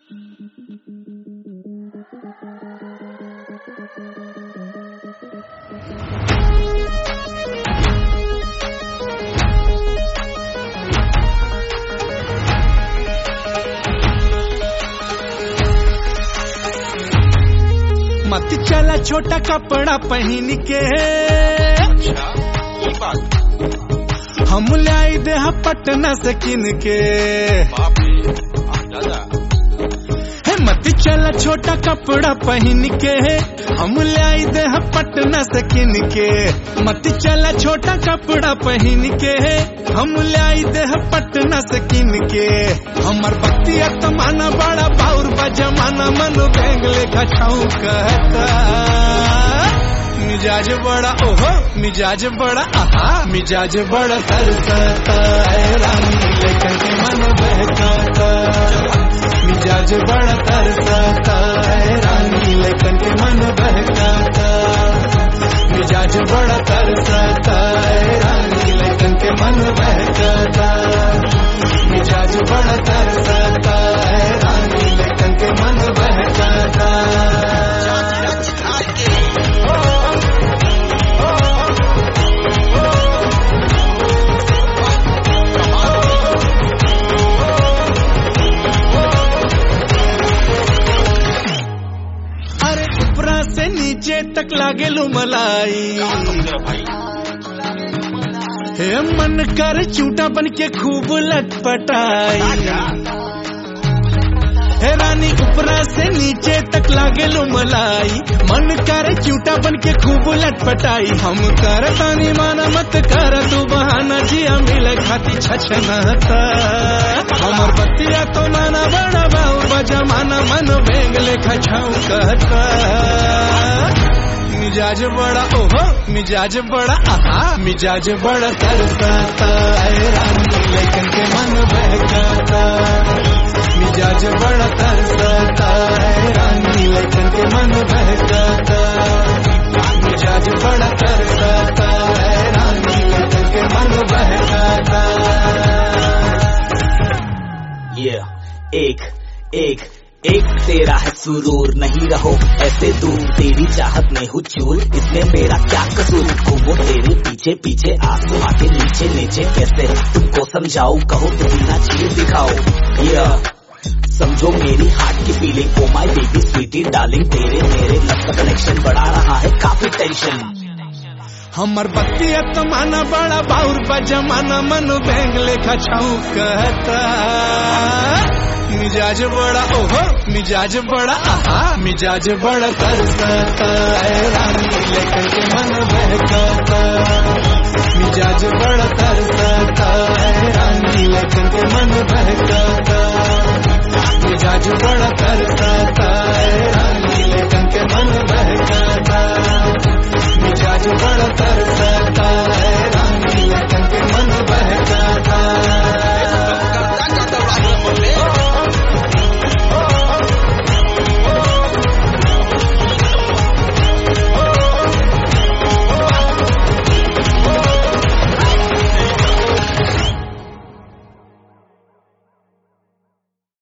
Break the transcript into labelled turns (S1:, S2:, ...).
S1: मत चला छोटा कपड़ा पहन के, हम लाई दे पटना से किन के। मत चला छोटा कपड़ा पहन के, हम लाई दे पटना से किन के। मत चला छोटा कपड़ा पहन के, हम लाई दे पटना से किन के। हमर बतिया तमाना बड़ा बाउर बजमाना, मन बैंग लेखा छाऊ कहता। मिजाज बड़ा ओहो मिजाज बड़ा आहा, मिजाज बड़ा तरसता है रानी लेकर के मन बहकाता। मिजाज बड़ा तरसता है रानी लेकर के मन बहकाता। मिजाज बड़ा तरसता है रानी लेकर के मन बहकाता। मिजाज बड़ा तरसता है रानी लेकर के मन बहकाता। से नीचे तक लागे लो मलाई, हे मन कर चूटा बन के खूब लटपटाई। हे रानी ऊपरा से नीचे तक लागे लो मलाई, मन कर चूटा बन के खूब लटपटाई। हम कर तानी माना मत कर तू बहाना, जिया मिले खाती छछनाता। हमर बतिया तो माना बड़ा बाऊ बजमाना, मन बेंग लेखा छाऊ कहता। मिजाज बड़ा ओहो मिजाज बड़ा आहा, मिजाज बड़ा तरसता है रानी लेकिन के मन बहकाता। मिजाज बड़ा तरसता है रानी लेकिन के मन बहकाता। मिजाज बड़ा तरसता है रानी लेकिन के मन बहकाता।
S2: एक तेरा है सुरूर, नहीं रहो ऐसे दूर, तेरी चाहत में हूँ चूर, इसमें मेरा क्या कसूर। घूमो तेरे पीछे पीछे आंसू आके नीचे नीचे, कैसे तुमको समझाऊं, कहो तो बिना चीज दिखाओ। समझो मेरी हार्ट की feeling, oh my baby sweety darling, तेरे मेरे लव का कनेक्शन बढ़ा रहा है काफी टेंशन।
S1: हमर बतिया तमाना बड़ा बाउर बजमाना, मन बैंग लेखा छाऊ कहता। मिजाज बड़ा ओहो मिजाज बड़ा आहा, मिजाज बड़ा तरसता है रानी लेकर के मन बहकाता। मिजाज बड़ा तरसता है रानी लेकर के मन बहकाता। मिजाज बड़ा तरसता है रानी लेकर के मन बहकाता। मिजाज बड़ा तरसता